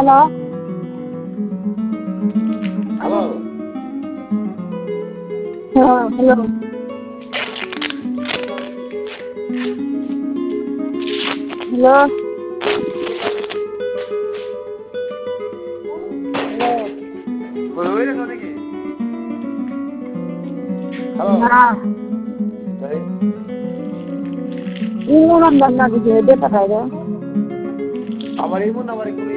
Hello hello. হ্যাঁ hello hello বলে হয়ে গেছে নাকি? হ্যালো। না তাই ইমো নাম্বার না দিছে ডেটা পাইরে আমার এই নাম্বারে কোনো